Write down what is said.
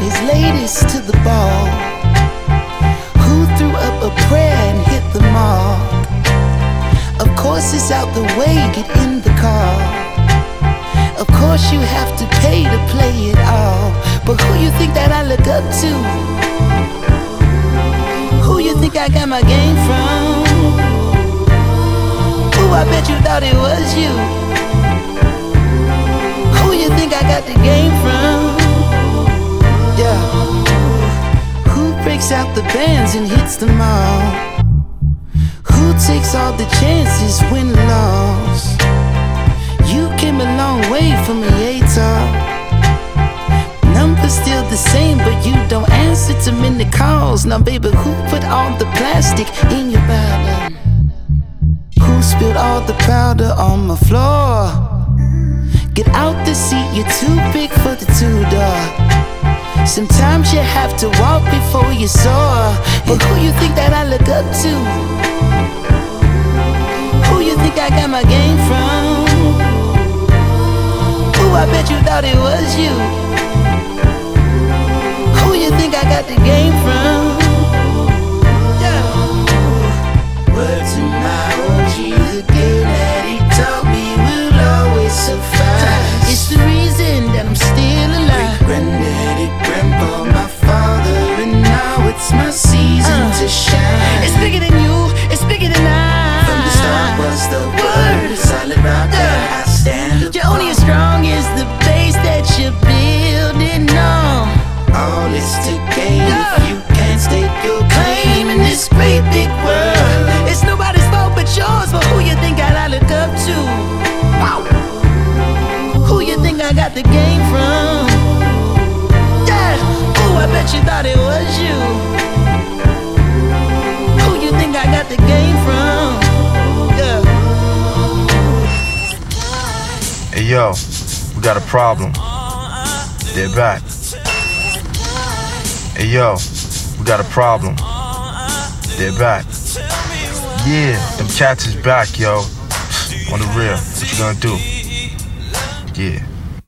his latest to the ball? Who threw up a prayer and hit the mark? Of course it's out the way, get in the car. Of course you have to pay to play it all. But who you think that I look up to? Who you think I got my game from? Ooh, I bet you thought it was you. Who you think I got the game from? Yeah. Who breaks out the bands and hits them all? Who takes all the chances, win loss? You came a long way from a A-top. Numbers still the same, but you don't answer to many calls. Now baby, who put all the plastic in your bottle? Who spilled all the powder on my floor? Get out the seat, you're too big for the two-door. Sometimes you have to walk before you soar. But who you think that I look up to? Who you think I got my game from? Ooh, I bet you thought it was you. Who you think I got the game from? Yeah. Word to my OG, the game that he taught me will always survive. It's the reason that I'm still alive. Granddaddy, grandpa, my father, and now it's my season to shine. It's bigger than you, it's bigger than I. From the start was the word, solid rock that I stand. You're only as strong as the base that you're building on. All is to gain if you can't stake your claim in this great big world. It's nobody's fault but yours, but who you think I look up to? Wow. Who you think I got the game from? Yeah. Ooh, I bet you thought it was you. Who you think I got the game from? Yeah. Hey yo, we got a problem. They're back. Hey yo, we got a problem. They're back. Yeah, them cats is back, yo. On the real, what you gonna do? Yeah.